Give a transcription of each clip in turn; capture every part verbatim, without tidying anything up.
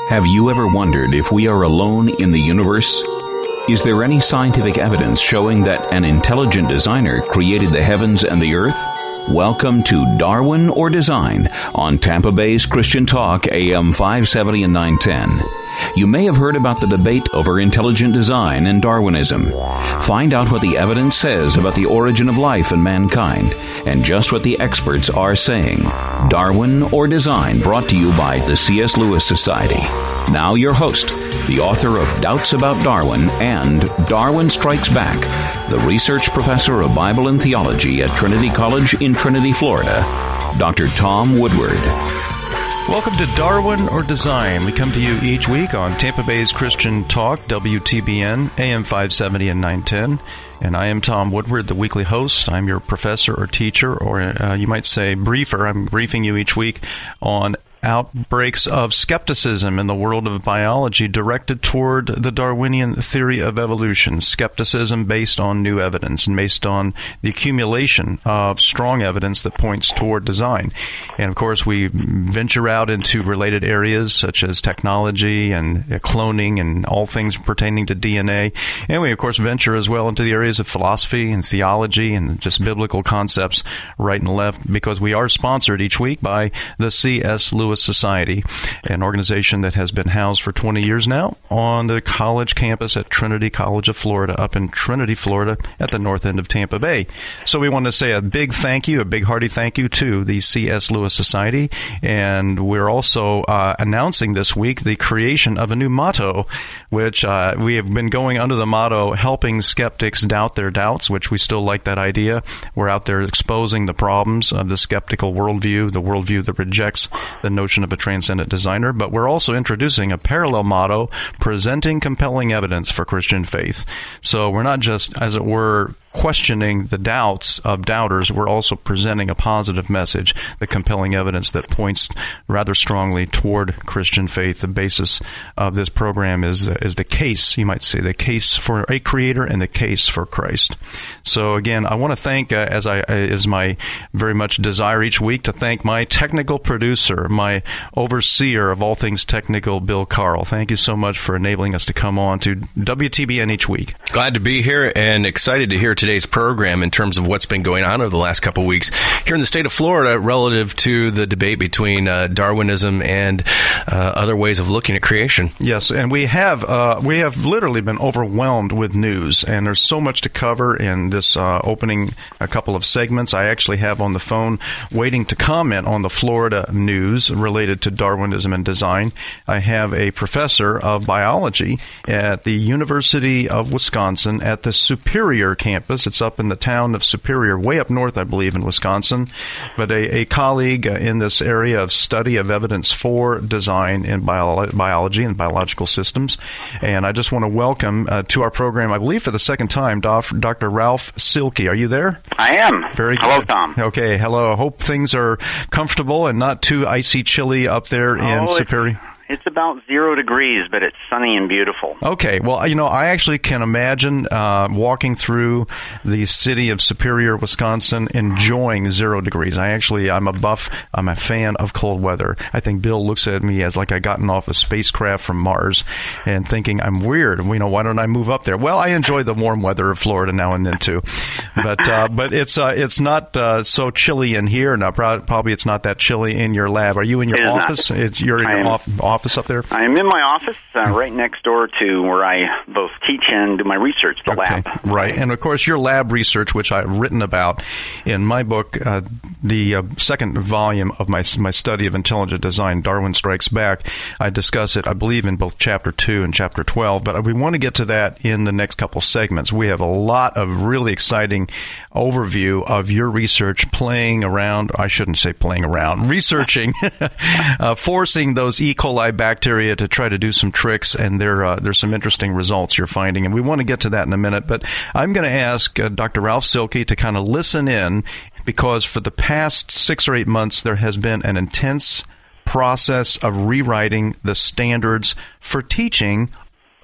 Have you ever wondered if we are alone in the universe? Is there any scientific evidence showing that an intelligent designer created the heavens and the earth? Welcome to Darwin or Design on Tampa Bay's Christian Talk, A M five seventy and nine ten. You may have heard about the debate over intelligent design and Darwinism. Find out what the evidence says about the origin of life and mankind, and just what the experts are saying. Darwin or Design, brought to you by the C S Lewis Society. Now your host, the author of Doubts About Darwin and Darwin Strikes Back, the research professor of Bible and Theology at Trinity College in Trinity, Florida, Doctor Tom Woodward. Welcome to Darwin or Design. We come to you each week on Tampa Bay's Christian Talk, W T B N, A M five seventy and nine ten. And I am Tom Woodward, the weekly host. I'm your professor or teacher, or uh, you might say briefer. I'm briefing you each week on outbreaks of skepticism in the world of biology directed toward the Darwinian theory of evolution, skepticism based on new evidence and based on the accumulation of strong evidence that points toward design. And of course, we venture out into related areas such as technology and cloning and all things pertaining to D N A. And we, of course, venture as well into the areas of philosophy and theology and just biblical concepts right and left, because we are sponsored each week by the C S Lewis Society, an organization that has been housed for twenty years now on the college campus at Trinity College of Florida, up in Trinity, Florida, at the north end of Tampa Bay. So we want to say a big thank you, a big hearty thank you to the C S Lewis Society. And we're also uh, announcing this week the creation of a new motto, which uh, we have been going under the motto, helping skeptics doubt their doubts, which we still like that idea. We're out there exposing the problems of the skeptical worldview, the worldview that rejects the notion of a transcendent designer, but we're also introducing a parallel motto, presenting compelling evidence for Christian faith. So we're not just, as it were, questioning the doubts of doubters, we're also presenting a positive message, the compelling evidence that points rather strongly toward Christian faith. The basis of this program is is the case, you might say, the case for a creator and the case for Christ. So again, I want to thank, uh, as I is my very much desire each week, to thank my technical producer, my overseer of all things technical, Bill Carl. Thank you so much for enabling us to come on to W T B N each week. Glad to be here and excited to hear today today's program in terms of what's been going on over the last couple of weeks here in the state of Florida relative to the debate between uh, Darwinism and uh, other ways of looking at creation. Yes, and we have uh, we have literally been overwhelmed with news, and there's so much to cover in this uh, opening a couple of segments. I actually have on the phone waiting to comment on the Florida news related to Darwinism and design. I have a professor of biology at the University of Wisconsin at the Superior campus. It's up in the town of Superior, way up north, I believe, in Wisconsin. But a, a colleague in this area of study of evidence for design in bio- biology and biological systems. And I just want to welcome uh, to our program, I believe for the second time, Doctor Ralph Silke. Are you there? I am. Very hello, good. Tom. Okay, hello. I hope things are comfortable and not too icy chilly up there oh, in Superior. It's about zero degrees, but it's sunny and beautiful. Okay. Well, you know, I actually can imagine uh, walking through the city of Superior, Wisconsin, enjoying zero degrees. I actually, I'm a buff, I'm a fan of cold weather. I think Bill looks at me as like I gotten off a spacecraft from Mars and thinking I'm weird. You know, why don't I move up there? Well, I enjoy the warm weather of Florida now and then too. But uh, but it's uh, it's not uh, so chilly in here. Now, probably it's not that chilly in your lab. Are you in your it office? It's, you're in I your am. office. office up there? I'm in my office uh, right next door to where I both teach and do my research, the okay. lab. Right. And, of course, your lab research, which I've written about in my book, uh, the uh, second volume of my my study of intelligent design, Darwin Strikes Back, I discuss it, I believe, in both Chapter two and Chapter twelve. But we want to get to that in the next couple segments. We have a lot of really exciting overview of your research playing around, I shouldn't say playing around, researching, uh, forcing those E. coli bacteria to try to do some tricks, and there uh, there's some interesting results you're finding, and we want to get to that in a minute. But I'm going to ask uh, Doctor Ralph Silke to kind of listen in, because for the past six or eight months there has been an intense process of rewriting the standards for teaching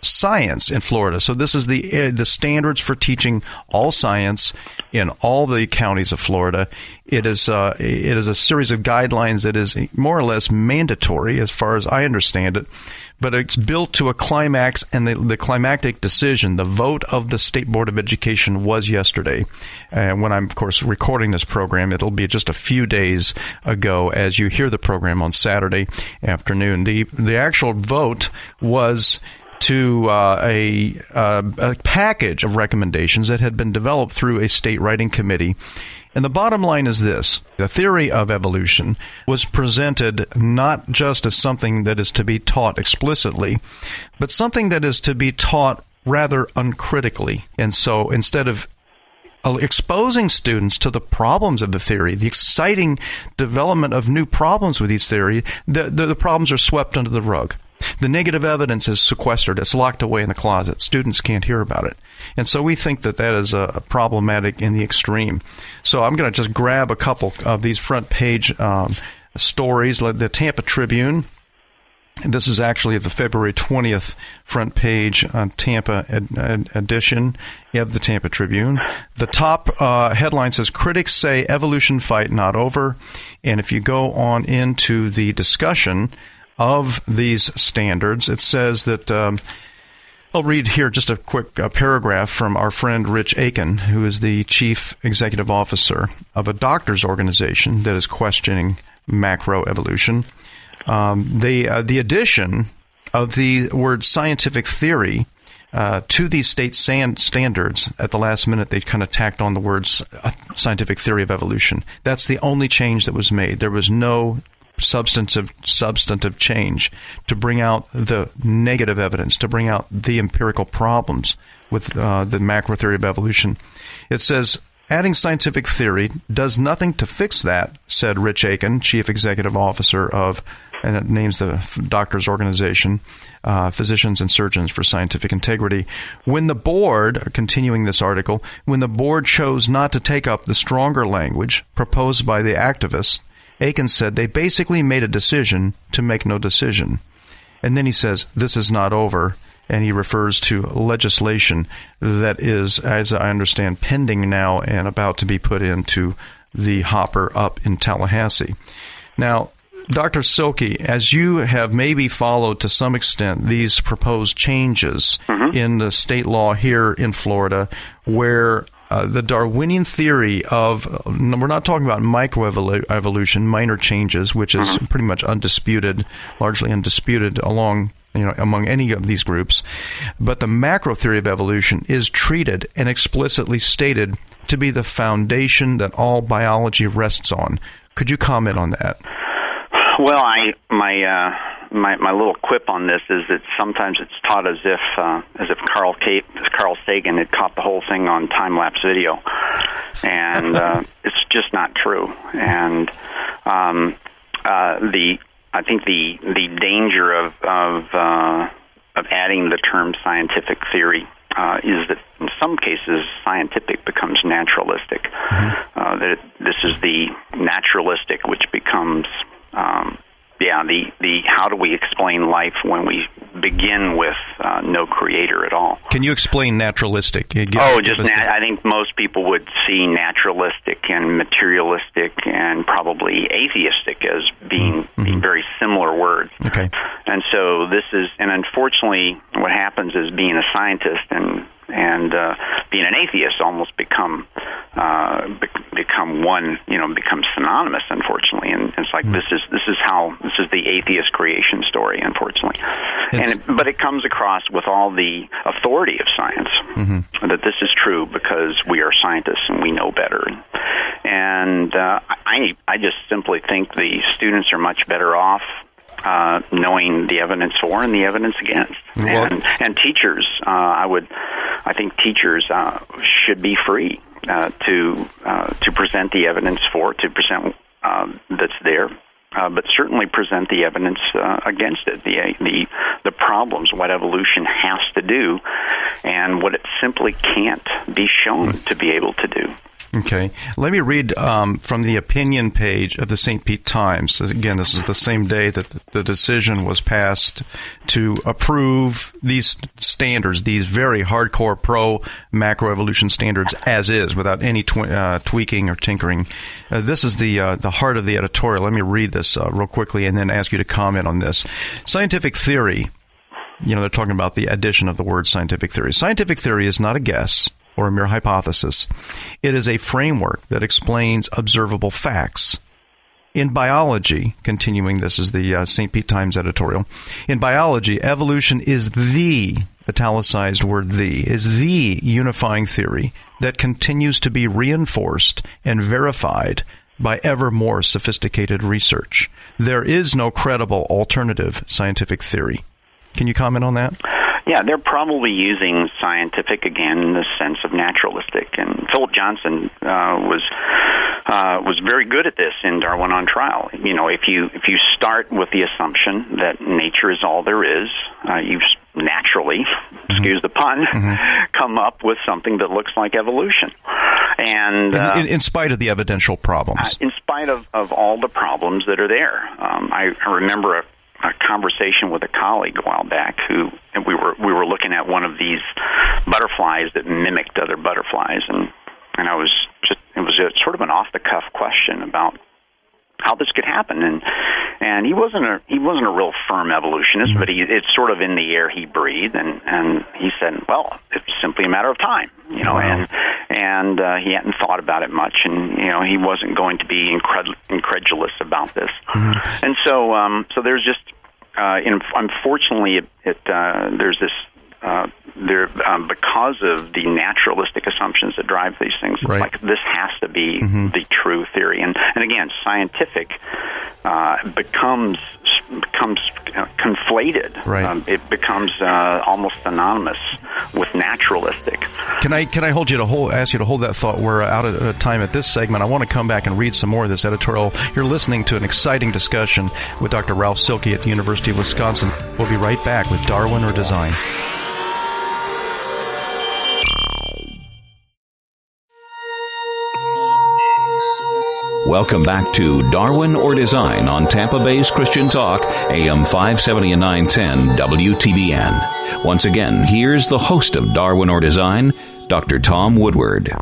science in Florida. So this is the uh, the standards for teaching all science in all the counties of Florida. It is uh, it is a series of guidelines that is more or less mandatory, as far as I understand it. But it's built to a climax, and the, the climactic decision, the vote of the State Board of Education was yesterday. And when I'm, of course, recording this program, it'll be just a few days ago as you hear the program on Saturday afternoon. The the actual vote was to uh, a, uh, a package of recommendations that had been developed through a state writing committee. And the bottom line is this: the theory of evolution was presented not just as something that is to be taught explicitly, but something that is to be taught rather uncritically. And so instead of exposing students to the problems of the theory, the exciting development of new problems with these theory, the, the, the problems are swept under the rug. The negative evidence is sequestered. It's locked away in the closet. Students can't hear about it. And so we think that that is uh, problematic in the extreme. So I'm going to just grab a couple of these front page um, stories. The Tampa Tribune. This is actually the February twentieth front page on Tampa ed- ed- edition of the Tampa Tribune. The top uh, headline says, "Critics say evolution fight not over." And if you go on into the discussion of these standards, it says that, um, I'll read here just a quick uh, paragraph from our friend Rich Aiken, who is the chief executive officer of a doctor's organization that is questioning macroevolution. Um, the, uh, the addition of the word scientific theory uh, to these state sand standards at the last minute, they kind of tacked on the words uh, scientific theory of evolution. That's the only change that was made. There was no substantive substantive change to bring out the negative evidence, to bring out the empirical problems with uh, the macro theory of evolution. It says, adding scientific theory does nothing to fix that, said Rich Aiken, chief executive officer of, and it names the doctors' organization, uh, Physicians and Surgeons for Scientific Integrity. When the board, continuing this article, when the board chose not to take up the stronger language proposed by the activists, Aiken said they basically made a decision to make no decision. And then he says, this is not over, and he refers to legislation that is, as I understand, pending now and about to be put into the hopper up in Tallahassee. Now, Doctor Silke, as you have maybe followed to some extent these proposed changes mm-hmm. in the state law here in Florida, where Uh, the Darwinian theory of, uh, we're not talking about microevolution, minor changes, which is mm-hmm. pretty much undisputed, largely undisputed along, you know, among any of these groups. But the macro theory of evolution is treated and explicitly stated to be the foundation that all biology rests on. Could you comment on that? Well, I my uh, my my little quip on this is that sometimes it's taught as if uh, as if Carl K- Carl Sagan had caught the whole thing on time lapse video, and uh, it's just not true. And um, uh, the I think the the danger of of uh, of adding the term scientific theory uh, is that in some cases scientific becomes naturalistic. Mm-hmm. Uh, that it, this is the naturalistic which becomes Um, yeah, the, the how do we explain life when we begin with uh, no creator at all? Can you explain naturalistic? Give, oh, just nat- I think most people would see naturalistic and materialistic and probably atheistic as being, mm-hmm. being very similar words. Okay. And so this is, and unfortunately, what happens is being a scientist and and uh, being an atheist almost become uh, be- become one, you know, become synonymous, unfortunately. And it's like mm-hmm. this is this is how this is the atheist creation story, unfortunately. It's, and it, but it comes across with all the authority of science mm-hmm. that this is true because we are scientists and we know better. And uh, I I just simply think the students are much better off Uh, knowing the evidence for and the evidence against, well, and and teachers, uh, I would, I think teachers uh, should be free uh, to uh, to present the evidence for, to present uh, that's there, uh, but certainly present the evidence uh, against it, the the the problems, what evolution has to do, and what it simply can't be shown to be able to do. Okay. Let me read um, from the opinion page of the Saint Pete Times. Again, this is the same day that the decision was passed to approve these standards, these very hardcore pro-macroevolution standards as is, without any tw- uh, tweaking or tinkering. Uh, this is the uh, the heart of the editorial. Let me read this uh, real quickly and then ask you to comment on this. Scientific theory, you know, they're talking about the addition of the word scientific theory. Scientific theory is not a guess or a mere hypothesis. It is a framework that explains observable facts. In biology, continuing, this is the uh, Saint Pete Times editorial, in biology, evolution is the, italicized word the, is the unifying theory that continues to be reinforced and verified by ever more sophisticated research. There is no credible alternative scientific theory. Can you comment on that? Yeah, they're probably using scientific again in the sense of naturalistic. And Philip Johnson uh, was uh, was very good at this in Darwin on Trial. You know, if you if you start with the assumption that nature is all there is, uh, you naturally, mm-hmm. excuse the pun, mm-hmm. come up with something that looks like evolution. And uh, in, in, in spite of the evidential problems, uh, in spite of, of all the problems that are there, um, I, I remember a. a conversation with a colleague a while back who and we were we were looking at one of these butterflies that mimicked other butterflies, and and I was just it was a, sort of an off the cuff question about how this could happen, and and he wasn't a he wasn't a real firm evolutionist, mm-hmm. but he it's sort of in the air he breathed, and and he said, well, it's simply a matter of time, you know, wow. and and uh, he hadn't thought about it much, and you know he wasn't going to be incred- incredulous about this, mm-hmm. and so um, so there's just uh, in, unfortunately it, it uh, there's this. Uh, there, um, because of the naturalistic assumptions that drive these things, right. like this has to be mm-hmm. the true theory, and and again, scientific uh, becomes becomes uh, conflated. Right. Um, it becomes uh, almost synonymous with naturalistic. Can I can I hold you to hold ask you to hold that thought? We're out of time at this segment. I want to come back and read some more of this editorial. You're listening to an exciting discussion with Doctor Ralph Silke at the University of Wisconsin. We'll be right back with Darwin or Design. Welcome back to Darwin or Design on Tampa Bay's Christian Talk, A M five seventy and nine ten W T B N. Once again, here's the host of Darwin or Design, Doctor Tom Woodward.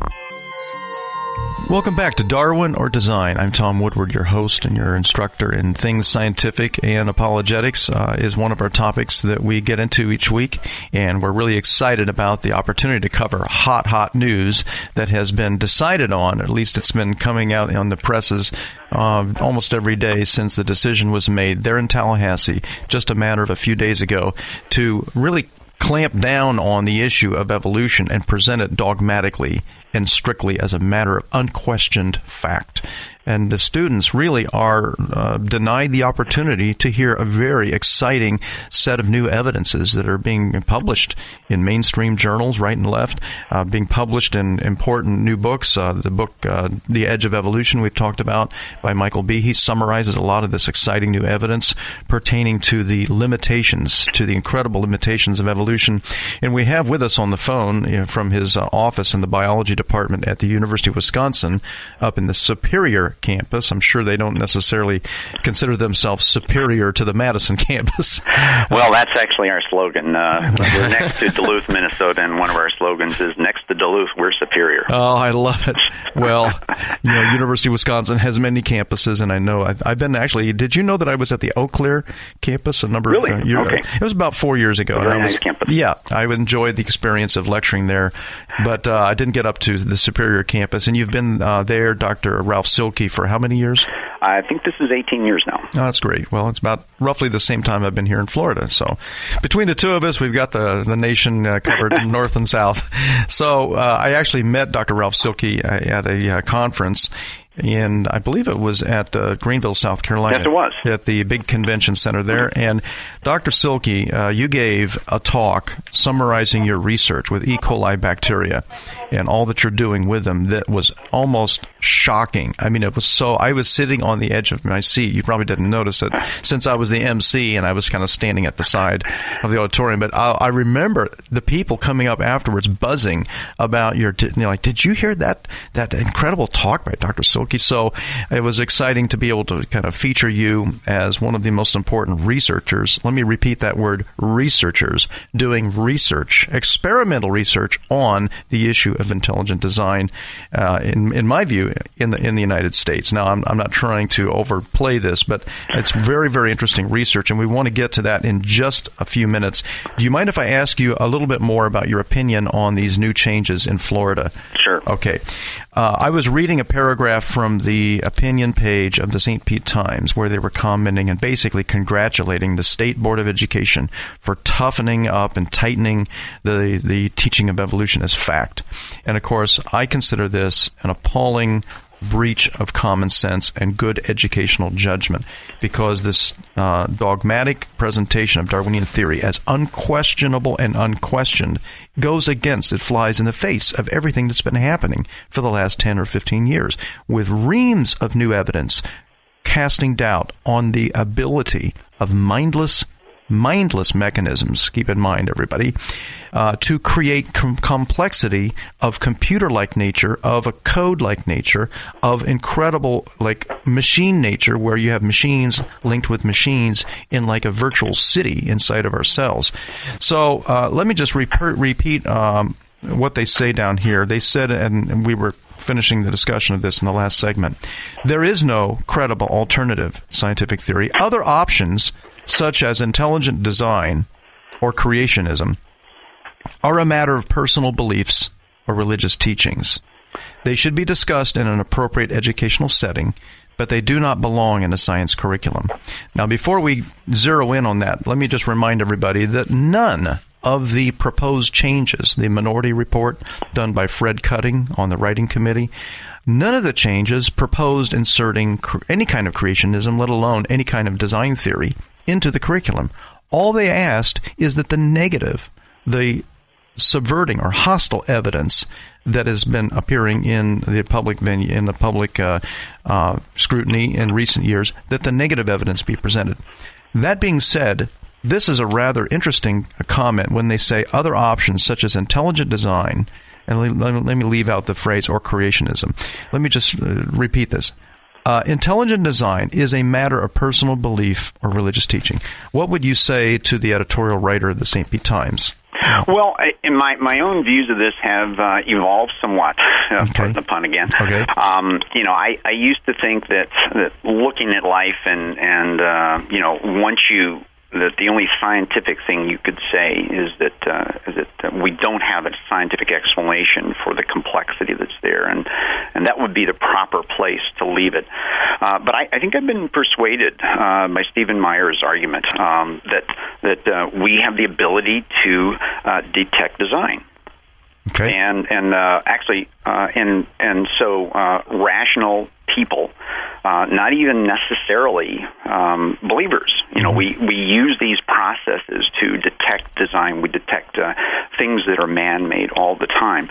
Welcome back to Darwin or Design. I'm Tom Woodward, your host and your instructor in things scientific, and apologetics uh, is one of our topics that we get into each week, and we're really excited about the opportunity to cover hot, hot news that has been decided on, at least it's been coming out on the presses uh, almost every day since the decision was made there in Tallahassee, just a matter of a few days ago, to really clamp down on the issue of evolution and present it dogmatically and strictly as a matter of unquestioned fact. And the students really are uh, denied the opportunity to hear a very exciting set of new evidences that are being published in mainstream journals, right and left, uh, being published in important new books. Uh, the book, uh, The Edge of Evolution, we've talked about, by Michael B. He summarizes a lot of this exciting new evidence pertaining to the limitations, to the incredible limitations of evolution. And we have with us on the phone, you know, from his uh, office in the biology department at the University of Wisconsin, up in the Superior campus. I'm sure they don't necessarily consider themselves superior to the Madison campus. Well, that's actually our slogan. Uh, we're next to Duluth, Minnesota, and one of our slogans is, next to Duluth, we're superior. Oh, I love it. Well, you know, University of Wisconsin has many campuses, and I know I've, I've been actually, did you know that I was at the Eau Claire campus a number really? of years ago? Okay. It was about four years ago. Very and I was, nice campus. Yeah, I enjoyed the experience of lecturing there, but uh, I didn't get up to the Superior campus. And you've been uh, there, Doctor Ralph Silke, for how many years? I think this is eighteen years now. Oh, that's great. Well, it's about roughly the same time I've been here in Florida. So between the two of us, we've got the, the nation uh, covered north and south. So uh, I actually met Doctor Ralph Silke at a uh, conference, in, I believe it was at uh, Greenville, South Carolina. Yes, it was. At the big convention center there. Mm-hmm. And Doctor Silke, uh, you gave a talk summarizing your research with E. coli bacteria and all that you're doing with them that was almost shocking. I mean, it was so, I was sitting on the edge of my seat. You probably didn't notice it since I was the M C and I was kind of standing at the side of the auditorium. But I, I remember the people coming up afterwards buzzing about your, you know, like, did you hear that, that incredible talk by Doctor Silke? So it was exciting to be able to kind of feature you as one of the most important researchers. Let me repeat that word, researchers, doing research, experimental research on the issue of intelligent design, uh, in, in my view, in the in the United States. Now, I'm, I'm not trying to overplay this, but it's very, very interesting research, and we want to get to that in just a few minutes. Do you mind if I ask you a little bit more about your opinion on these new changes in Florida? Sure. Okay. Uh, I was reading a paragraph from the opinion page of the Saint Pete Times where they were commenting and basically congratulating the State Board of Education for toughening up and tightening the, the teaching of evolution as fact. And, of course, I consider this an appalling breach of common sense and good educational judgment, because this uh, dogmatic presentation of Darwinian theory as unquestionable and unquestioned goes against, it flies in the face of everything that's been happening for the last ten or fifteen years, with reams of new evidence casting doubt on the ability of mindless mindless mechanisms, keep in mind, everybody, uh, to create com- complexity of computer-like nature, of a code-like nature, of incredible, like, machine nature, where you have machines linked with machines in like a virtual city inside of ourselves. So uh, let me just re- repeat um, what they say down here. They said, and we were finishing the discussion of this in the last segment, there is no credible alternative scientific theory. Other options, such as intelligent design or creationism, are a matter of personal beliefs or religious teachings. They should be discussed in an appropriate educational setting, but they do not belong in a science curriculum. Now, before we zero in on that, let me just remind everybody that none of the proposed changes, the minority report done by Fred Cutting on the writing committee, none of the changes proposed inserting any kind of creationism, let alone any kind of design theory, into the curriculum. All they asked is that the negative, the subverting or hostile evidence that has been appearing in the public venue, in the public uh, uh, scrutiny in recent years, that the negative evidence be presented. That being said, this is a rather interesting comment when they say other options such as intelligent design, and let me, let me leave out the phrase or creationism. Let me just uh, repeat this. Uh, intelligent design is a matter of personal belief or religious teaching. What would you say to the editorial writer of the Saint Pete Times? Well, I, in my my own views of this have uh, evolved somewhat. Uh, okay. Pardon the pun again. Okay. Um, you know, I, I used to think that, that looking at life and and uh, you know, once you that the only scientific thing you could say is that uh, is that uh, we don't have a scientific explanation for the complexity that's there, and and that would be the proper place to leave it. Uh, but I, I think I've been persuaded uh, by Stephen Meyer's argument um, that that uh, we have the ability to uh, detect design. Okay. And and uh, actually, uh, and and so uh, rational people, uh, not even necessarily um, believers. You know, mm-hmm. we, we use these processes to detect design. We detect uh, things that are man-made all the time.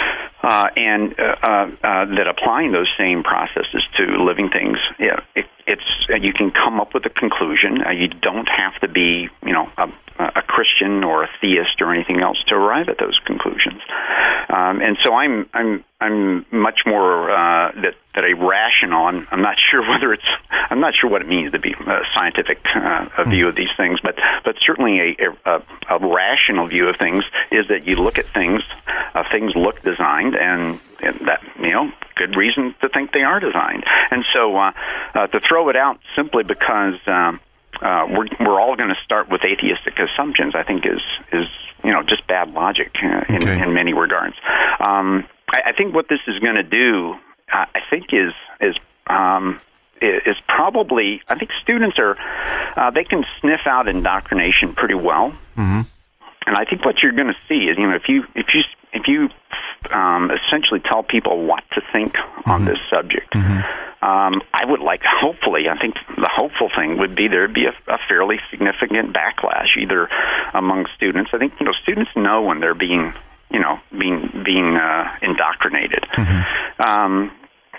Uh, and uh, uh, uh, that applying those same processes to living things, yeah, it, it's uh, you can come up with a conclusion. Uh, you don't have to be, you know, a, a Christian or a theist or anything else to arrive at those conclusions. Um, and so I'm I'm I'm much more uh, that that a rational. I'm, I'm not sure whether it's I'm not sure what it means to be a scientific uh, a view of these things, but but certainly a, a, a rational view of things is that you look at things, uh, things look designed, and, and that you know good reason to think they are designed. And so uh, uh, to throw it out simply because um, uh, we're we're all going to start with atheistic assumptions, I think is is you know just bad logic uh, in, okay. in many regards. Um, I, I think what this is going to do, uh, I think, is is um, is probably. I think students are uh, they can sniff out indoctrination pretty well, mm-hmm. and I think what you're going to see is you know if you if you if you um, essentially tell people what to think mm-hmm. on this subject. Mm-hmm. Um, I would like, hopefully, I think the hopeful thing would be there would be a, a fairly significant backlash, either among students. I think, you know, students know when they're being, you know, being being uh, indoctrinated. Mm-hmm. Um,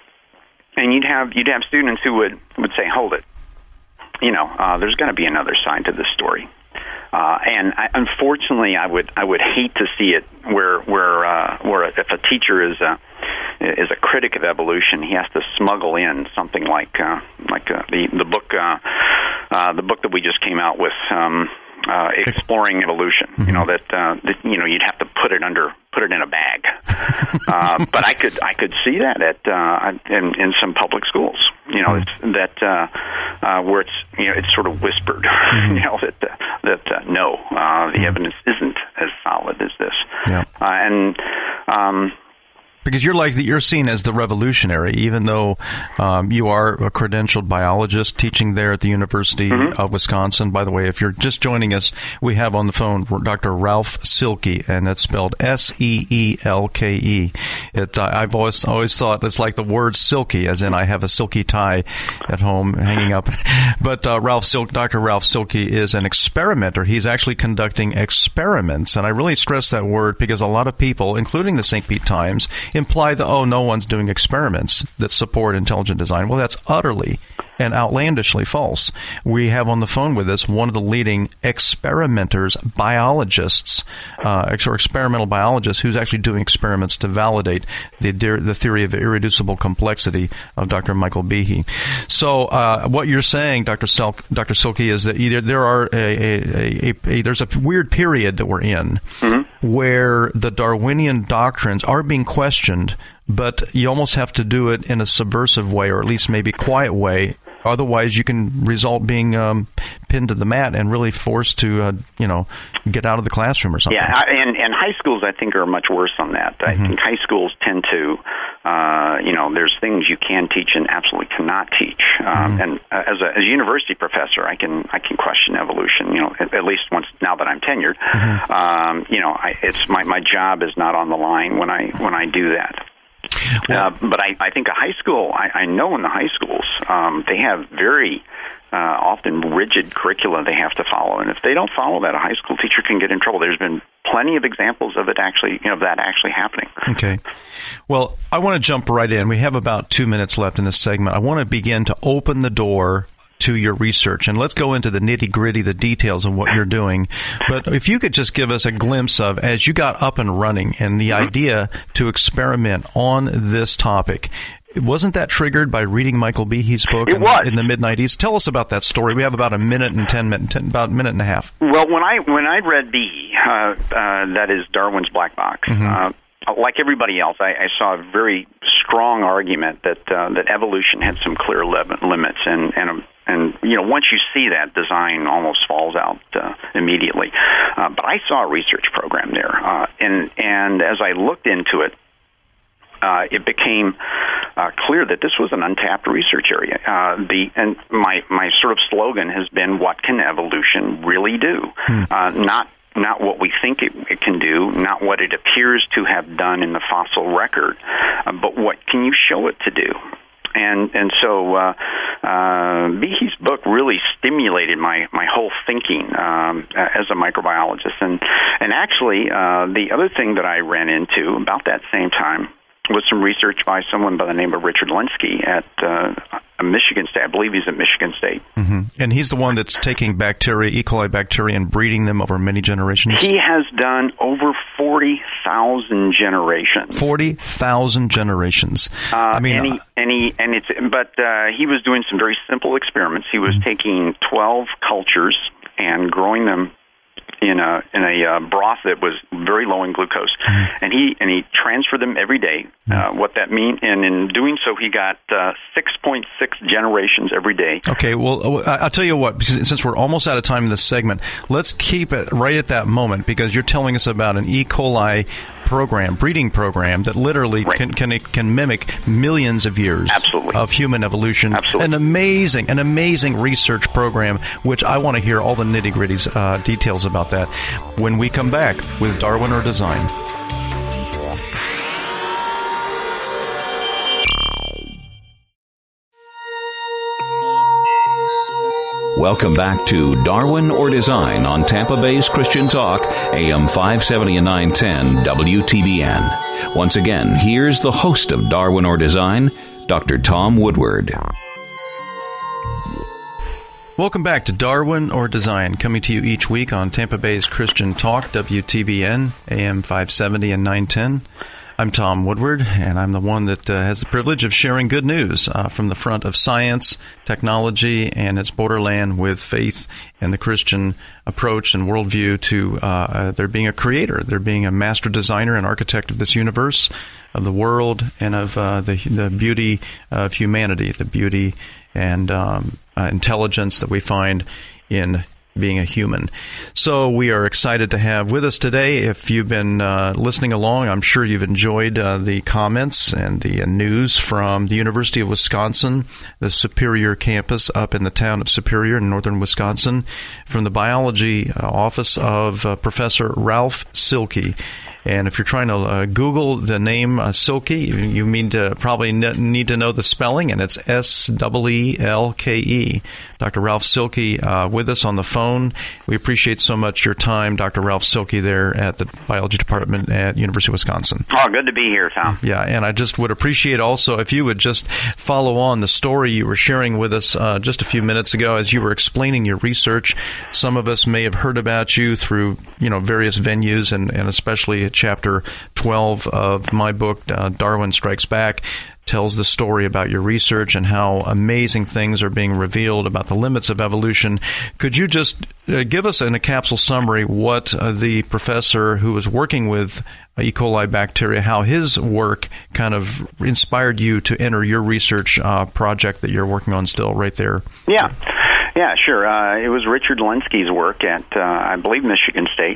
and you'd have you'd have students who would, would say, hold it, you know, uh, there's going to be another side to this story. Uh, and I, unfortunately, I would I would hate to see it where where uh, where if a teacher is a is a critic of evolution, he has to smuggle in something like uh, like uh, the the book uh, uh, the book that we just came out with, um, uh, Exploring Evolution. Mm-hmm. You know that, uh, that you know you'd have to put it under put it in a bag. uh, but I could I could see that at uh, in, in some public schools. You know mm-hmm. that uh, uh, where it's you know it's sort of whispered. Mm-hmm. you know that uh, that uh, no, uh, the mm-hmm. evidence isn't as solid as this. Yeah. Uh, and um, Because you're like the, you're seen as the revolutionary, even though um, you are a credentialed biologist teaching there at the University mm-hmm. of Wisconsin. By the way, if you're just joining us, we have on the phone Doctor Ralph Silke, and that's spelled S E E L K E. It, uh, I've always always thought it's like the word silky, as in I have a silky tie at home hanging up. But uh, Ralph Silke, Doctor Ralph Silke is an experimenter. He's actually conducting experiments, and I really stress that word because a lot of people, including the Saint Pete Times, imply that, oh, no one's doing experiments that support intelligent design. Well, that's utterly and outlandishly false. We have on the phone with us one of the leading experimenters, biologists, uh, or experimental biologists, who's actually doing experiments to validate the the theory of irreducible complexity of Doctor Michael Behe. So, uh, what you're saying, Doctor Silke, Doctor Silke, is that either there are a, a, a, a there's a weird period that we're in mm-hmm. where the Darwinian doctrines are being questioned, but you almost have to do it in a subversive way, or at least maybe quiet way. Otherwise, you can result being um, pinned to the mat and really forced to, uh, you know, get out of the classroom or something. Yeah, and, and high schools, I think, are much worse on that. Mm-hmm. I think high schools tend to, uh, you know, there's things you can teach and absolutely cannot teach. Um, mm-hmm. And uh, as, a, as a university professor, I can I can question evolution. You know, at, at least once now that I'm tenured. Mm-hmm. Um, you know, I, it's my my job is not on the line when I when I do that. Well, uh, but I, I think a high school, I, I know in the high schools, um, they have very uh, often rigid curricula they have to follow. And if they don't follow that, a high school teacher can get in trouble. There's been plenty of examples of it actually, you know, that actually happening. Okay. Well, I want to jump right in. We have about two minutes left in this segment. I want to begin to open the door to your research, and let's go into the nitty-gritty, the details of what you're doing. But if you could just give us a glimpse of, as you got up and running, and the mm-hmm. idea to experiment on this topic, wasn't that triggered by reading Michael Behe's book it in, was. in the mid nineties? Tell us about that story. We have about a minute and ten minutes, about a minute and a half. Well, when I when I read Behe, uh, uh, that is Darwin's Black Box, mm-hmm. uh, like everybody else, I, I saw a very strong argument that uh, that evolution had some clear limit, limits, and and um, and you know once you see that, design almost falls out uh, immediately. Uh, but I saw a research program there, uh, and and as I looked into it, uh, it became uh, clear that this was an untapped research area. Uh, the and my my sort of slogan has been, "What can evolution really do?" Hmm. Uh, not Not what we think it, it can do, not what it appears to have done in the fossil record, uh, but what can you show it to do? And and so uh, uh, Behe's book really stimulated my, my whole thinking um, as a microbiologist. And, and actually, uh, the other thing that I ran into about that same time was some research by someone by the name of Richard Lenski at uh, Michigan State. I believe he's at Michigan State. Mm-hmm. And he's the one that's taking bacteria, E. coli bacteria, and breeding them over many generations? He has done over forty thousand generations. forty thousand generations. Uh, I mean, and, he, and, he, and it's, but uh, he was doing some very simple experiments. He was mm-hmm. taking twelve cultures and growing them in a in a uh, broth that was very low in glucose, mm-hmm. and he and he transferred them every day. Mm-hmm. Uh, what that mean, and in doing so, he got uh, six point six generations every day. Okay, well, I'll tell you what. Because since we're almost out of time in this segment, let's keep it right at that moment, because you're telling us about an E. coli program, breeding program that literally right. can, can can mimic millions of years Absolutely. of human evolution. Absolutely. An amazing, an amazing research program, which I want to hear all the nitty-gritties uh, details about that when we come back with Darwin or Design. Welcome back to Darwin or Design on Tampa Bay's Christian Talk, A M five seventy and nine ten W T B N. Once again, here's the host of Darwin or Design, Doctor Tom Woodward. Welcome back to Darwin or Design, coming to you each week on Tampa Bay's Christian Talk, W T B N, A M five seventy and nine ten. I'm Tom Woodward, and I'm the one that uh, has the privilege of sharing good news uh, from the front of science, technology, and its borderland with faith and the Christian approach and worldview to uh, uh, there being a creator, there being a master designer and architect of this universe, of the world, and of uh, the, the beauty of humanity, the beauty and um, uh, intelligence that we find in being a human. So we are excited to have with us today. If you've been uh, listening along, I'm sure you've enjoyed uh, the comments and the uh, news from the University of Wisconsin, the Superior campus up in the town of Superior in northern Wisconsin, from the biology uh, office of uh, Professor Ralph Silke. And if you're trying to uh, Google the name uh, Silke, you mean to probably n- need to know the spelling, and it's S E E L K E. Doctor Ralph Silke uh, with us on the phone. We appreciate so much your time, Doctor Ralph Silke, there at the biology department at University of Wisconsin. Oh, good to be here, Tom. Yeah, and I just would appreciate also if you would just follow on the story you were sharing with us uh, just a few minutes ago as you were explaining your research. Some of us may have heard about you through, you know, various venues, and, and especially Chapter twelve of my book, uh, Darwin Strikes Back, tells the story about your research and how amazing things are being revealed about the limits of evolution. Could you just uh, give us in a capsule summary what uh, the professor who was working with E. coli bacteria, how his work kind of inspired you to enter your research uh, project that you're working on still right there? Yeah. Yeah, sure. Uh, it was Richard Lenski's work at, uh, I believe, Michigan State.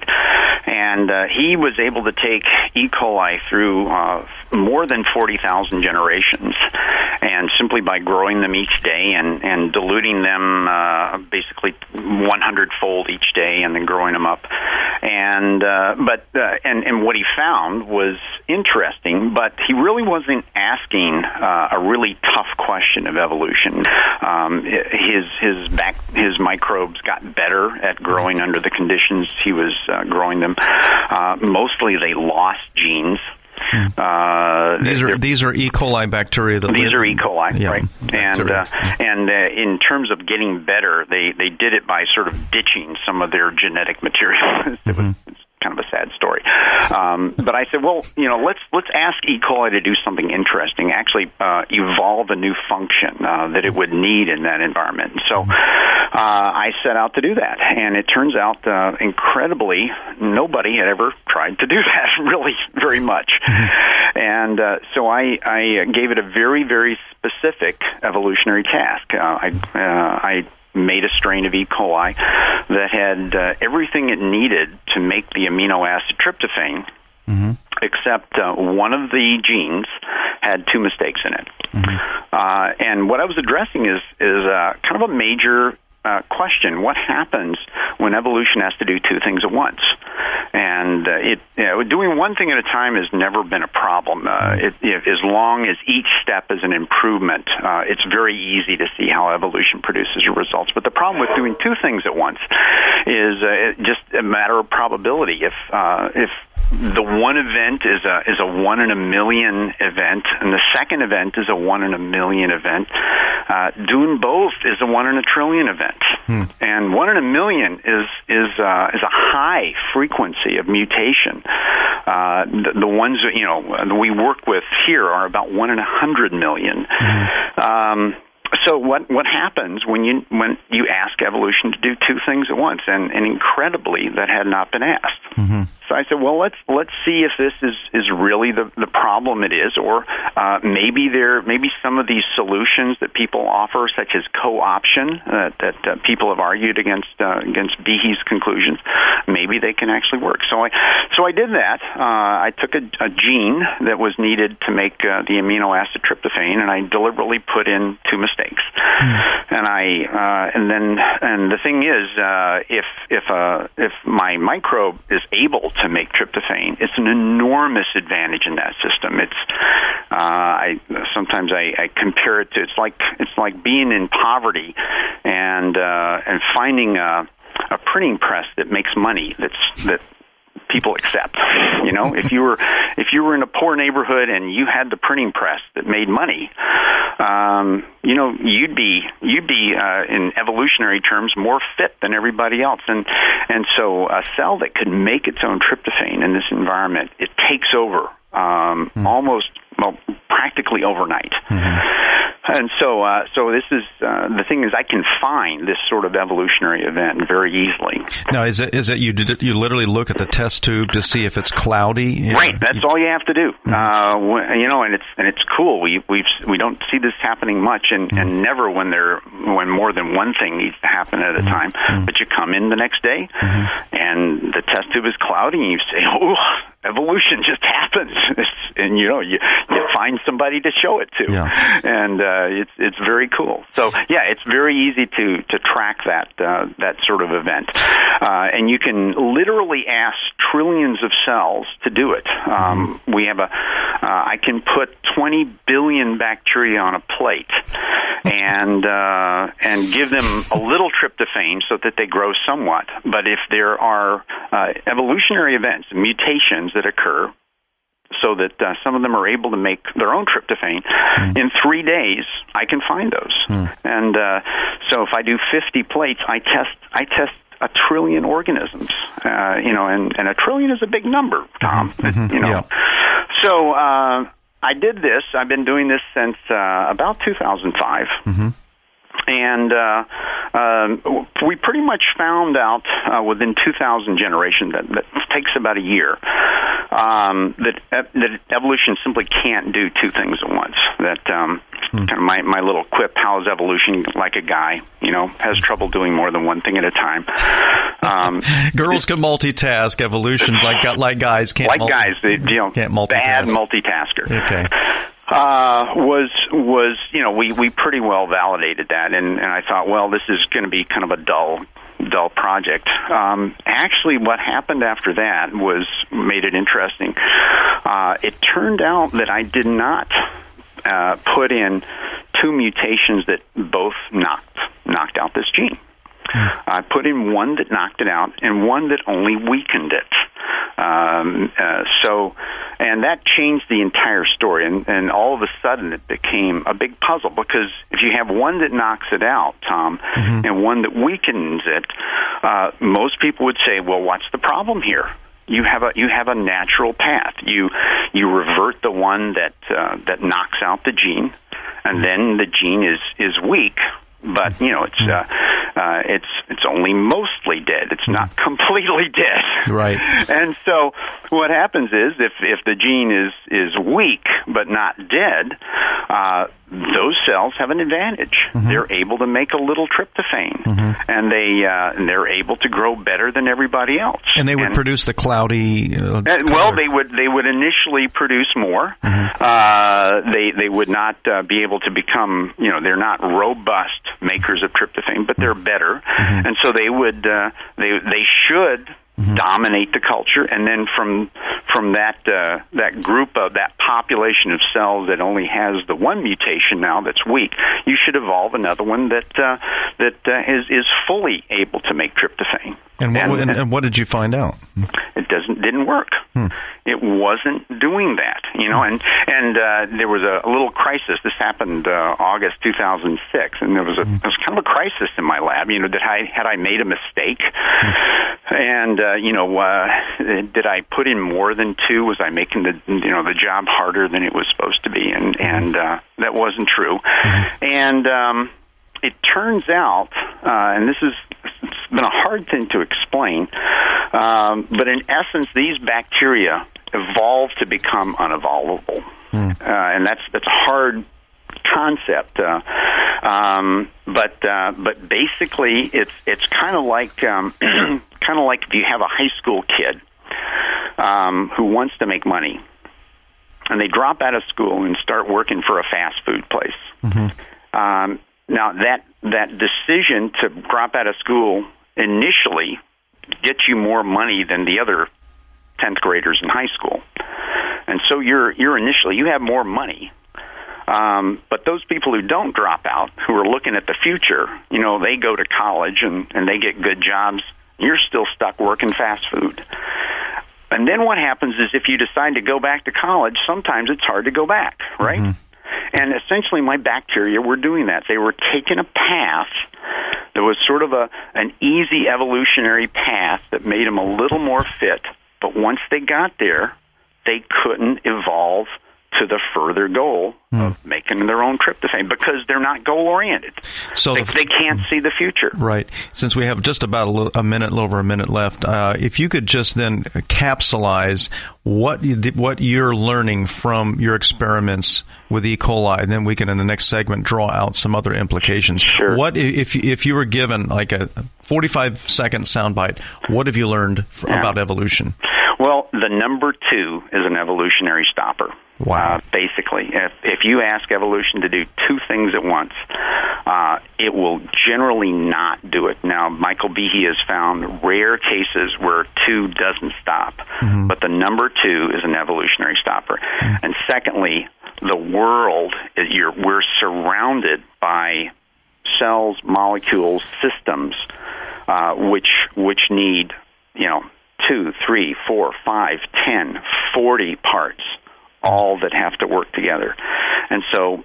And uh, he was able to take E. coli through uh, more than forty thousand generations. And simply by growing them each day and, and diluting them uh, basically one hundred fold each day and then growing them up. And uh, but uh, and, and what he found was interesting, but he really wasn't asking uh, a really tough question of evolution. Um, his his back his microbes got better at growing under the conditions he was uh, growing them. Uh, mostly, they lost genes. Uh, these are these are E. coli bacteria. That these live, are E. coli, yeah, right? And uh, and uh, in terms of getting better, they, they did it by sort of ditching some of their genetic material. It was it's kind of a sad story. Um, but I said, well, you know, let's let's ask E. coli to do something interesting. Actually, uh, evolve a new function uh, that it would need in that environment. And so uh, I set out to do that, and it turns out, uh, incredibly, nobody had ever tried to do that really very much. And uh, so I, I gave it a very, very specific evolutionary task. Uh, I, uh, I made a strain of E. coli that had uh, everything it needed to make the amino acid tryptophan, mm-hmm. except uh, one of the genes had two mistakes in it. Mm-hmm. Uh, and what I was addressing is, is uh, kind of a major Uh, question: what happens when evolution has to do two things at once? And uh, it, you know, doing one thing at a time has never been a problem. Uh, it, if, as long as each step is an improvement, uh, it's very easy to see how evolution produces results. But the problem with doing two things at once is uh, just a matter of probability. If uh, if the one event is a is a one in a million event, and the second event is a one in a million event, uh, doing both is a one in a trillion event. Hmm. And one in a million is is uh, is a high frequency of mutation. Uh, the, the ones that, you know, we work with here are about one in a hundred million. Mm-hmm. Um, So what what happens when you when you ask evolution to do two things at once? And, and incredibly, that had not been asked. Mm-hmm. So I said, well, let's let's see if this is, is really the, the problem it is, or uh, maybe there maybe some of these solutions that people offer, such as co-option, uh, that uh, people have argued against uh, against Behe's conclusions. Maybe maybe they can actually work. So I, so I did that. Uh, I took a, a gene that was needed to make uh, the amino acid tryptophan, and I deliberately put in two mistakes. Mm. And I, uh, and then, and the thing is, uh, if if uh, if my microbe is able to make tryptophan, it's an enormous advantage in that system. It's, uh, I sometimes I, I compare it to, it's like it's like being in poverty and uh, and finding a, a printing press that makes money that's that people accept. You know, if you were if you were in a poor neighborhood and you had the printing press that made money, um, you know, you'd be you'd be uh, in evolutionary terms more fit than everybody else. And and so a cell that could make its own tryptophan in this environment, it takes over um, mm. almost well practically overnight. Mm-hmm. And so, uh, so this is uh, the thing is, I can find this sort of evolutionary event very easily. Now, is it is it you did it, you literally look at the test tube to see if it's cloudy? Right, that's all you have to do. Mm-hmm. Uh, you know, and it's and it's cool. We we we don't see this happening much, and, mm-hmm. and never when there when more than one thing needs to happen at a mm-hmm. time. Mm-hmm. But you come in the next day, mm-hmm. and the test tube is cloudy, and you say, "Oh, evolution just happens," it's, and you know you you find somebody to show it to, yeah. and uh, it's it's very cool. So yeah, it's very easy to to track that uh, that sort of event, uh, and you can literally ask trillions of cells to do it. Um, mm-hmm. We have a uh, I can put twenty billion bacteria on a plate, and uh, and give them a little tryptophan so that they grow somewhat. But if there are uh, evolutionary events, mutations that occur, so that uh, some of them are able to make their own tryptophan, mm. in three days I can find those. Mm. And uh, so if I do fifty plates, I test I test a trillion organisms. Uh, you know, and, and a trillion is a big number, Tom. Mm-hmm. You know, yeah. So uh, I did this. I've been doing this since uh, about two thousand five. Mm-hmm. And uh, um, we pretty much found out uh, within two thousand generations, that, that takes about a year, um, that that evolution simply can't do two things at once. That um, hmm. kind of my, my little quip, how is evolution like a guy, you know, has trouble doing more than one thing at a time. Um, Girls can multitask. Evolution, like like guys can't. Like multi- guys, they, you know, can't multitask. Bad multitasker. Okay. Uh, was, was, you know, we, we pretty well validated that, and, and I thought, well, this is going to be kind of a dull, dull project. Um, actually, what happened after that was, made it interesting. Uh, it turned out that I did not, uh, put in two mutations that both knocked, knocked out this gene. I put in one that knocked it out and one that only weakened it. Um, uh, so, and that changed the entire story. And, and all of a sudden, it became a big puzzle, because if you have one that knocks it out, Tom, mm-hmm. and one that weakens it, uh, most people would say, "Well, what's the problem here?" You have a you have a natural path. You you revert the one that uh, that knocks out the gene, and then the gene is is weak. But you know, it's uh, uh, it's it's only mostly dead. It's not completely dead. Right. And so what happens is, if if the gene is is weak but not dead, uh, those cells have an advantage. Mm-hmm. They're able to make a little tryptophan, mm-hmm. and they uh, and they're able to grow better than everybody else. And they would and, produce the cloudy. Uh, and, well, they would they would initially produce more. Mm-hmm. Uh, they they would not uh, be able to become, you know, they're not robust makers of tryptophan, but they're better, mm-hmm. and so they would uh, they they should. Mm-hmm. dominate the culture, and then from from that uh, that group of that population of cells that only has the one mutation now that's weak, you should evolve another one that uh, that uh, is is fully able to make tryptophan. And what, and, and, and what did you find out? It doesn't didn't work. Hmm. It wasn't doing that, you know. And and uh, there was a, a little crisis. This happened uh, August two thousand six, and there was a hmm. there was kind of a crisis in my lab. You know, that I had I made a mistake, hmm. and uh, you know, uh, did I put in more than two? Was I making the you know the job harder than it was supposed to be? And and uh, that wasn't true. Hmm. And um, it turns out, uh, and this is. It's been a hard thing to explain, um, but in essence, these bacteria evolve to become unevolvable, mm. uh, and that's that's a hard concept. Uh, um, but uh, but basically, it's it's kind of like um, kind kind of like if you have a high school kid um, who wants to make money, and they drop out of school and start working for a fast food place. Mm-hmm. Um, now, that that decision to drop out of school initially gets you more money than the other tenth graders in high school. And so you're you're initially, you have more money. Um, but those people who don't drop out, who are looking at the future, you know, they go to college and, and they get good jobs. You're still stuck working fast food. And then what happens is if you decide to go back to college, sometimes it's hard to go back, right? Mm-hmm. And essentially my bacteria were doing that. They were taking a path that was sort of a an easy evolutionary path that made them a little more fit. But once they got there, they couldn't evolve to the further goal mm. of making their own tryptophan because they're not goal-oriented. So they, the f- they can't see the future. Right. Since we have just about a, little, a minute, a little over a minute left, uh, if you could just then capsulize what you, what you're learning from your experiments with E. coli, and then we can, in the next segment, draw out some other implications. Sure. What if if you were given like a forty-five second soundbite? What have you learned f- yeah. about evolution? Well, the number two is an evolutionary stopper. Wow. Uh, basically, if, if you ask evolution to do two things at once, uh, it will generally not do it. Now, Michael Behe has found rare cases where two doesn't stop, mm-hmm. but the number two is an evolutionary stopper. Mm-hmm. And secondly, the world, is you're, we're surrounded by cells, molecules, systems, uh, which which need, you know, two, three, four, five, ten, forty parts, all that have to work together. And so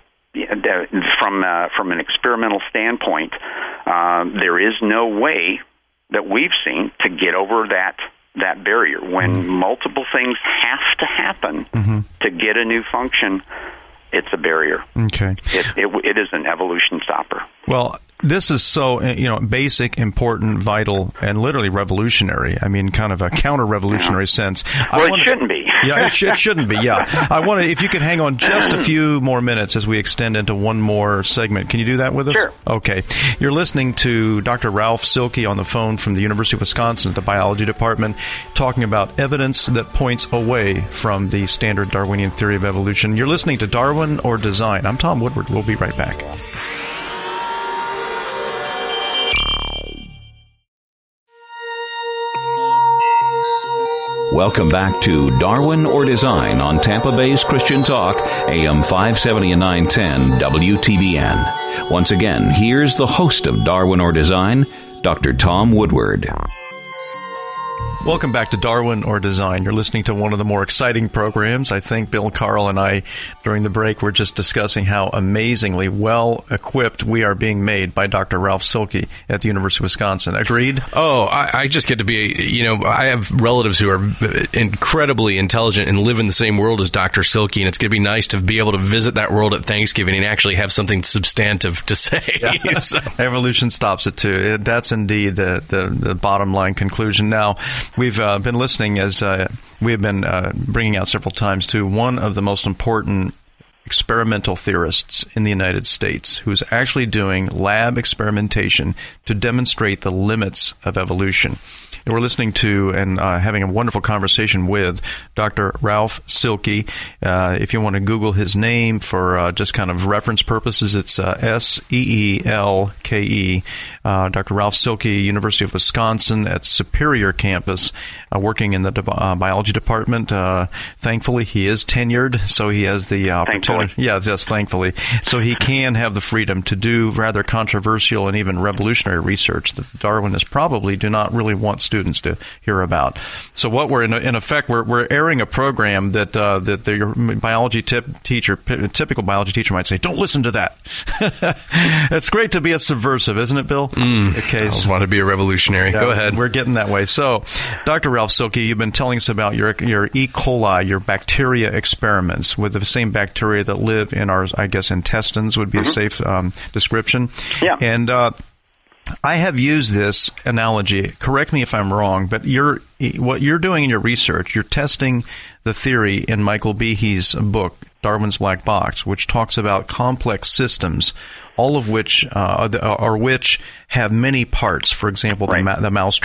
from uh, from an experimental standpoint, uh, there is no way that we've seen to get over that that barrier. When mm-hmm. multiple things have to happen mm-hmm. to get a new function, it's a barrier. Okay. It, it, it is an evolution stopper. Well, this is so, you know, basic, important, vital, and literally revolutionary. I mean, kind of a counter-revolutionary yeah. sense. Well, I it wanna, shouldn't be. yeah, it, sh- it shouldn't be, yeah. I want to, if you could hang on just a few more minutes as we extend into one more segment. Can you do that with us? Sure. Okay. You're listening to Doctor Ralph Silke on the phone from the University of Wisconsin at the Biology Department, talking about evidence that points away from the standard Darwinian theory of evolution. You're listening to Darwin or Design. I'm Tom Woodward. We'll be right back. Welcome back to Darwin or Design on Tampa Bay's Christian Talk, A M five seventy and nine ten W T B N. Once again, here's the host of Darwin or Design, Doctor Tom Woodward. Welcome back to Darwin or Design. You're listening to one of the more exciting programs. I think Bill Carl and I, during the break, were just discussing how amazingly well-equipped we are being made by Doctor Ralph Silke at the University of Wisconsin. Agreed? Oh, I, I just get to be, you know, I have relatives who are incredibly intelligent and live in the same world as Doctor Silke, and it's going to be nice to be able to visit that world at Thanksgiving and actually have something substantive to say. Yeah. So. Evolution stops it, too. That's indeed the, the, the bottom line conclusion. Now, we've uh, been listening as uh, we have been uh, bringing out several times to one of the most important experimental theorists in the United States who's actually doing lab experimentation to demonstrate the limits of evolution. And we're listening to and uh, having a wonderful conversation with Doctor Ralph Silke. Uh, if you want to Google his name for uh, just kind of reference purposes, it's uh, S E E L K E. Uh, Doctor Ralph Silke, University of Wisconsin at Superior Campus, uh, working in the de- uh, biology department. Uh, thankfully, he is tenured, so he has the opportunity. Yeah, just thankfully. So he can have the freedom to do rather controversial and even revolutionary research that Darwinists probably do not really want students to hear about. So what we're in, in effect, we're we're airing a program that uh, that the your biology tip teacher, typical biology teacher might say, "Don't listen to that." It's great to be a subversive, isn't it, Bill? Mm, okay, I just want to be a revolutionary. Yeah, Go ahead. We're getting that way. So, Doctor Ralph Silke, you've been telling us about your your E. coli, your bacteria experiments with the same bacteria that live in our, I guess, intestines would be mm-hmm. a safe um, description. Yeah. And uh, I have used this analogy. Correct me if I'm wrong, but you're what you're doing in your research, you're testing the theory in Michael Behe's book, Darwin's Black Box, which talks about complex systems, all of which uh, or which have many parts. For example, right. the, ma- the mousetrap.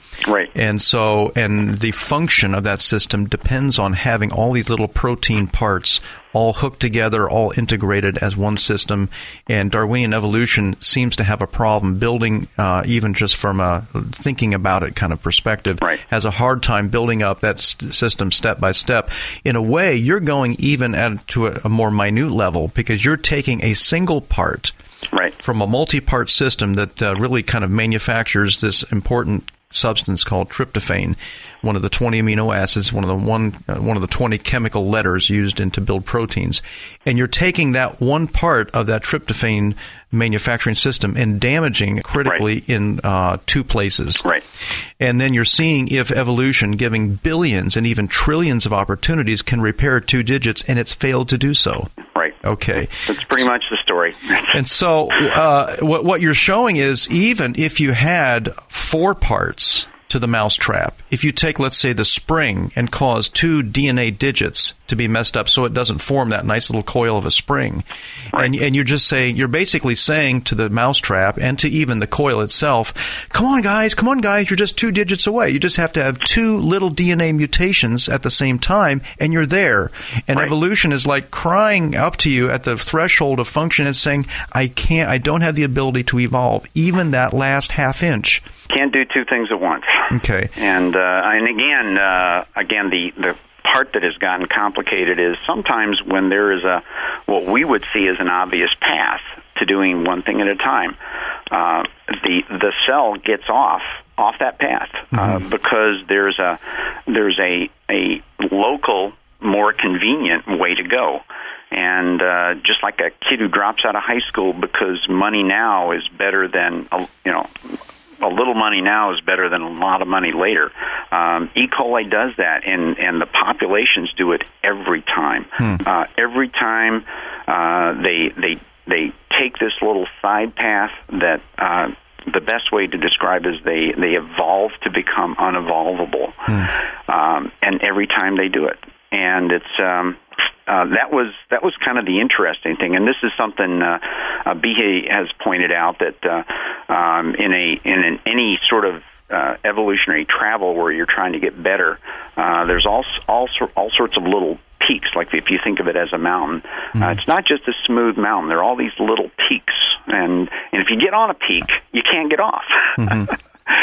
Right. And so, and the function of that system depends on having all these little protein parts all hooked together, all integrated as one system. And Darwinian evolution seems to have a problem building, uh, even just from a thinking about it kind of perspective, right. has a hard time building up that st- system step by step. In a way, you're going even at, to a, a more minute level because you're taking a single part right. from a multi-part system that uh, really kind of manufactures this important substance called tryptophan, one of the twenty amino acids, one of the one uh, one of the twenty chemical letters used in to build proteins. And you're taking that one part of that tryptophan manufacturing system and damaging it critically right. in uh, two places. Right. And then you're seeing if evolution, giving billions and even trillions of opportunities, can repair two digits, and it's failed to do so. Right. Okay. That's pretty much the story. And so uh, what, what you're showing is even if you had four parts to the mousetrap, if you take, let's say, the spring and cause two D N A digits to be messed up so it doesn't form that nice little coil of a spring, right. and, and you're just saying, you're basically saying to the mousetrap and to even the coil itself, come on, guys, come on, guys, you're just two digits away. You just have to have two little D N A mutations at the same time, and you're there. And right. evolution is like crying up to you at the threshold of function and saying, I can't, I don't have the ability to evolve, even that last half inch. Can't do two things at once. Okay. And uh, and again, uh, again, the, the part that has gotten complicated is sometimes when there is a what we would see as an obvious path to doing one thing at a time, uh, the the cell gets off off that path uh, mm-hmm. because there's a there's a a local, more convenient way to go. And uh, just like a kid who drops out of high school because money now is better than you know. A little money now is better than a lot of money later. Um, E. coli does that, and, and the populations do it every time. Hmm. Uh, every time uh, they they they take this little side path that uh, the best way to describe is they, they evolve to become unevolvable. Hmm. Um, and every time they do it. And it's... Um, Uh, that was that was kind of the interesting thing, and this is something uh, uh, Behe has pointed out that uh, um, in a in an, any sort of uh, evolutionary travel where you're trying to get better, uh, there's all all all sorts of little peaks. Like if you think of it as a mountain, mm-hmm. uh, it's not just a smooth mountain. There are all these little peaks, and and if you get on a peak, you can't get off. Mm-hmm.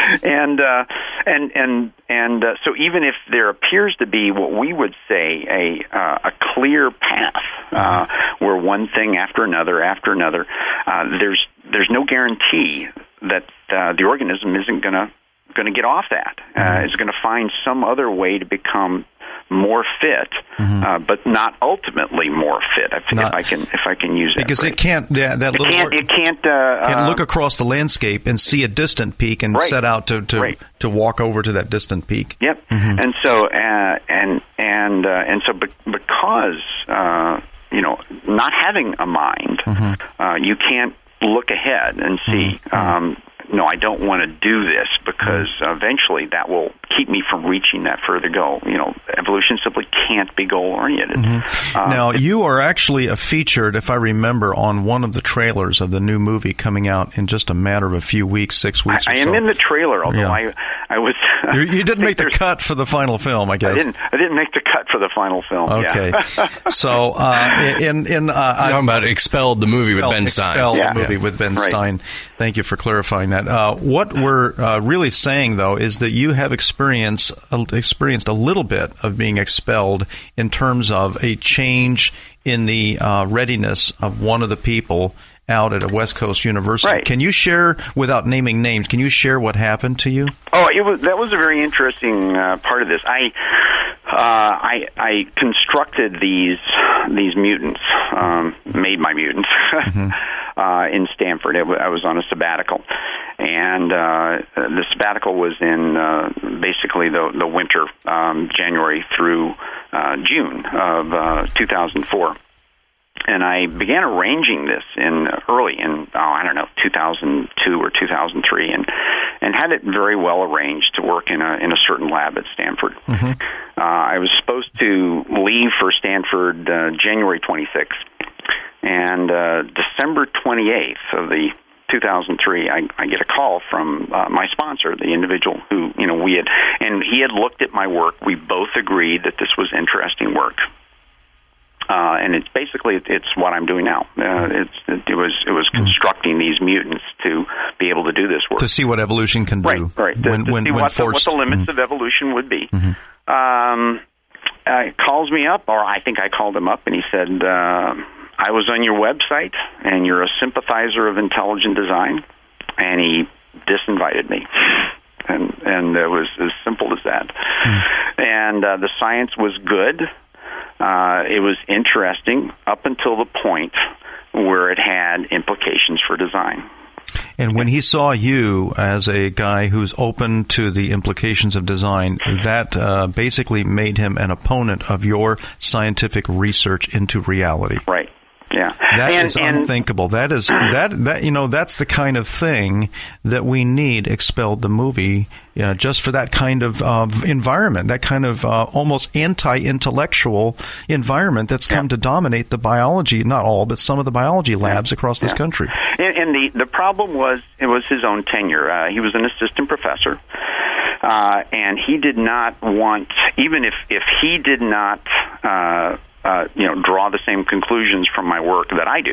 And uh, and and and uh, so even if there appears to be what we would say a uh, a clear path uh, where one thing after another after another, uh, there's there's no guarantee that uh, the organism isn't going to going to get off that. Uh, is going to find some other way to become more fit, mm-hmm. uh, but not ultimately more fit. If, not, if I can, if I can use that because phrase. it can't. Yeah, that it little can't. It can't, uh, can't uh, look across the landscape and see a distant peak and right. set out to to, right. to walk over to that distant peak. Yep. Mm-hmm. And so uh, and and uh, and so be- because uh, you know, not having a mind, mm-hmm. uh, you can't look ahead and see. Mm-hmm. Um, no, I don't want to do this because eventually that will keep me from reaching that further goal. You know, evolution simply can't be goal-oriented. Mm-hmm. Um, now, you are actually a featured, if I remember, on one of the trailers of the new movie coming out in just a matter of a few weeks, six weeks I, or I am so. in the trailer, although yeah. I, I was... you, you didn't make the cut for the final film, I guess. I didn't. I didn't make the cut for the final film. Okay. Yeah. so, uh, in... in uh, You're talking about Expelled, the movie Expelled, with Ben Stein. Expelled, yeah. the movie yeah. with Ben right. Stein. Thank you for clarifying that. Uh, what we're uh, really saying, though, is that you have experience, uh, experienced a little bit of being expelled in terms of a change in the uh, readiness of one of the people out at a West Coast university. Right. Can you share, without naming names, can you share what happened to you? Oh, it was that was a very interesting uh, part of this. I, uh, I I constructed these these mutants, um, made my mutants mm-hmm. uh, in Stanford. It, I was on a sabbatical, and uh, the sabbatical was in uh, basically the the winter, um, January through uh, June of uh, two thousand four. And I began arranging this in early in, oh, I don't know, two thousand two or two thousand three, and and had it very well arranged to work in a in a certain lab at Stanford. Mm-hmm. Uh, I was supposed to leave for Stanford uh, January twenty-sixth, and uh, December twenty-eighth of the two thousand three, I, I get a call from uh, my sponsor, the individual who, you know, we had, and he had looked at my work. We both agreed that this was interesting work. Uh, and it's basically it's what I'm doing now. Uh, it's it, it was it was constructing these mutants to be able to do this work, to see what evolution can do. Right, right. To, when, to when, see when what, the, what the limits mm-hmm. of evolution would be. Mm-hmm. Um, uh, he calls me up, or I think I called him up, and he said, uh, "I was on your website, and you're a sympathizer of intelligent design," and he disinvited me. And and it was as simple as that. Mm-hmm. And uh, the science was good. Uh, it was interesting up until the point where it had implications for design. And when he saw you as a guy who's open to the implications of design, that uh, basically made him an opponent of your scientific research into reality. Right. Yeah. That and, is and, unthinkable. That is that that you know that's the kind of thing that we need expelled the movie, you know, just for that kind of uh, environment, that kind of uh, almost anti-intellectual environment that's come yeah. to dominate the biology, not all, but some of the biology labs yeah. across this yeah. country. And, and the the problem was it was his own tenure. Uh, he was an assistant professor. Uh, and he did not want, even if, if he did not uh, Uh, you know, draw the same conclusions from my work that I do.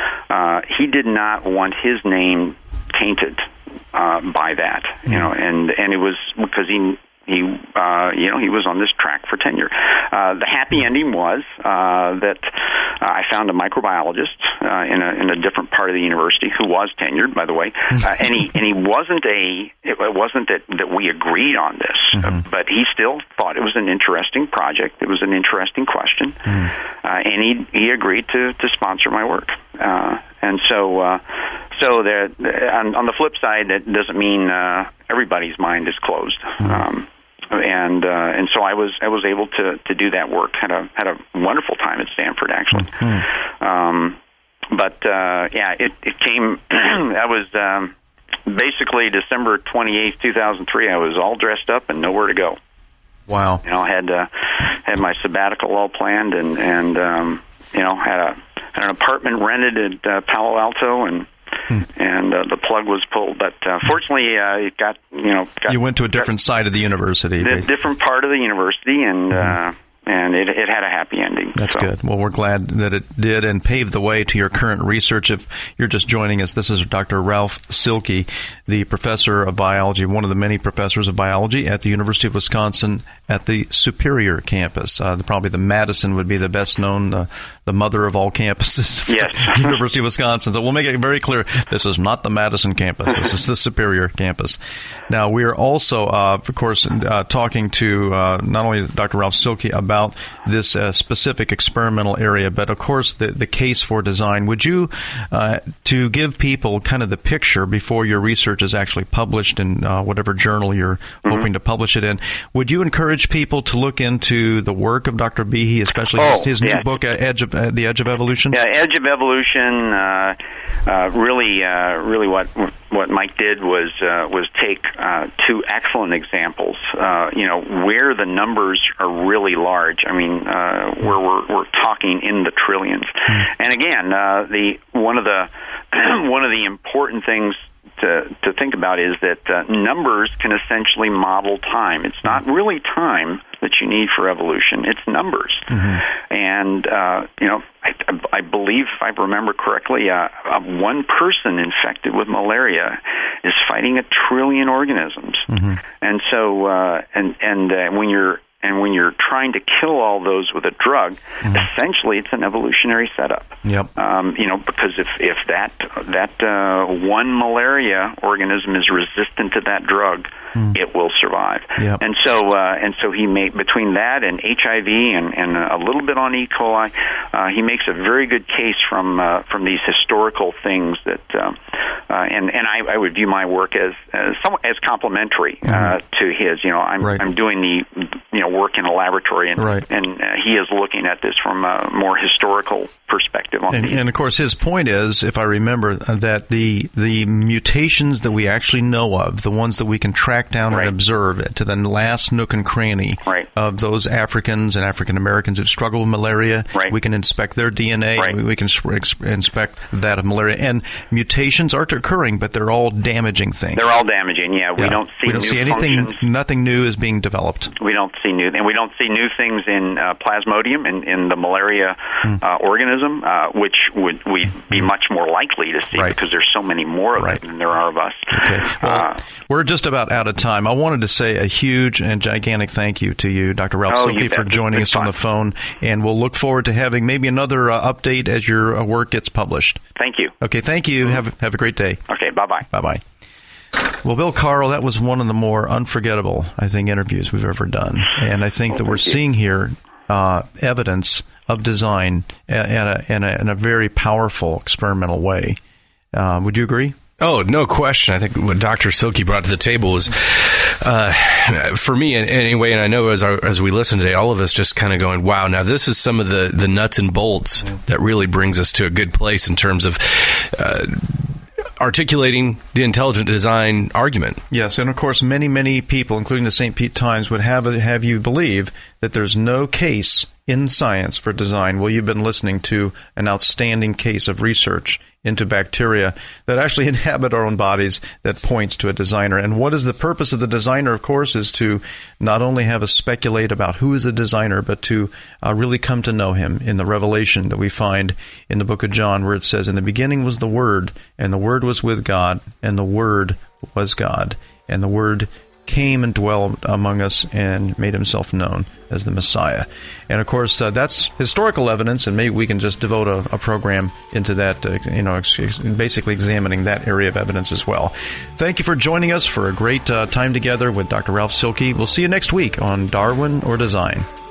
Uh, he did not want his name tainted uh, by that, you know, and and it was because he he uh, you know he was on this track for tenure. Uh, the happy ending was uh, that uh, I found a microbiologist uh, in a in a different part of the university who was tenured, by the way, uh, and he and he wasn't a it wasn't that, that we agreed on this, mm-hmm. uh, but he still thought it was an interesting project. It was an interesting question, mm-hmm. uh, and he he agreed to to sponsor my work. Uh, and so uh, so there on, on the flip side, that doesn't mean uh, everybody's mind is closed. Mm-hmm. Um, And uh, and so I was I was able to, to do that work. had a had a wonderful time at Stanford, actually. Mm-hmm. Um, but uh, yeah, it it came. That was um, basically December twenty eighth, two thousand three. I was all dressed up and nowhere to go. Wow! You know, I had uh, had my sabbatical all planned, and and um, you know had a had an apartment rented at uh, Palo Alto, and. Hmm. And uh, the plug was pulled, but uh, fortunately, uh, it got you know. Got, you went to a different got, side of the university, a different part of the university, and mm-hmm. uh, and it, it had a happy ending. That's so. good. Well, we're glad that it did and paved the way to your current research. If you're just joining us, this is Doctor Ralph Silke, the professor of biology, one of the many professors of biology at the University of Wisconsin at the Superior campus. Uh, probably the Madison would be the best known, uh, the mother of all campuses. Yes. University of Wisconsin. So we'll make it very clear, this is not the Madison campus. This is the Superior campus. Now, we are also, uh, of course, uh, talking to uh, not only Doctor Ralph Silke about this uh, specific experimental area, but, of course, the, the case for design. Would you, uh, to give people kind of the picture before your research is actually published in uh, whatever journal you're mm-hmm. hoping to publish it in, would you encourage people to look into the work of Doctor Behe, especially oh, his, his yeah. new book, uh, Edge of uh, The Edge of Evolution? Yeah, Edge of Evolution. Uh, uh, really, uh, really, what what Mike did was uh, was take uh, two excellent examples. Uh, you know, where the numbers are really large. I mean, uh, where we're we're talking in the trillions. Mm. And again, uh, the one of the one of the important things to to think about is that uh, numbers can essentially model time. It's not really time that you need for evolution. It's numbers. Mm-hmm. And, uh, you know, I, I believe, if I remember correctly, uh, uh, one person infected with malaria is fighting a trillion organisms. Mm-hmm. And so, uh, and, and uh, when you're And when you're trying to kill all those with a drug, mm-hmm. essentially it's an evolutionary setup. Yep. Um, you know, because if, if that that uh, one malaria organism is resistant to that drug, mm. it will survive. Yep. And so uh, and so he made between that and H I V and, and a little bit on E. coli, uh, he makes a very good case from uh, from these historical things that uh, uh, and and I, I would view my work as as somewhat as complementary mm-hmm. uh, to his. You know, I'm right. I'm doing the you know. to work in a laboratory, and, right. and uh, he is looking at this from a more historical perspective. On and, the, and of course, his point is, if I remember, that the the mutations that we actually know of, the ones that we can track down right. and observe to the last nook and cranny right. of those Africans and African Americans who struggle with malaria, right. we can inspect their D N A, right. we, we can inspect that of malaria, and mutations aren't occurring, but they're all damaging things. They're all damaging. Yeah, we yeah. don't see. We don't new see anything. functions. Nothing new is being developed. We don't see new, and we don't see new things in uh, Plasmodium, in, in the malaria mm. uh, organism, uh, which would we be much more likely to see right. because there's so many more of right. them than there are of us. Okay, well, uh, we're just about out of time. I wanted to say a huge and gigantic thank you to you, Doctor Ralph oh, Silke, for joining us fun. on the phone, and we'll look forward to having maybe another uh, update as your uh, work gets published. Thank you. Okay, thank you. Have have a great day. Okay, bye-bye. Bye-bye. Well, Bill Carl, that was one of the more unforgettable, I think, interviews we've ever done. And I think that we're seeing here uh, evidence of design in a, in, a, in a very powerful experimental way. Uh, would you agree? Oh, no question. I think what Doctor Silke brought to the table is, uh, for me anyway, and I know as our, as we listen today, all of us just kind of going, wow, now this is some of the, the nuts and bolts that really brings us to a good place in terms of uh, articulating the intelligent design argument. Yes, and of course, many, many people, including the Saint Pete Times, would have have you believe that there's no case in science for design. Well, you've been listening to an outstanding case of research into bacteria that actually inhabit our own bodies that points to a designer. And what is the purpose of the designer, of course, is to not only have us speculate about who is the designer, but to uh, really come to know him in the revelation that we find in the book of John, where it says, in the beginning was the Word, and the Word was with God, and the Word was God, and the Word came and dwelled among us and made himself known as the Messiah. And of course, uh, that's historical evidence, and maybe we can just devote a, a program into that, uh, you know, ex- ex- basically examining that area of evidence as well. Thank you for joining us for a great uh, time together with Doctor Ralph Silke. We'll see you next week on Darwin or Design.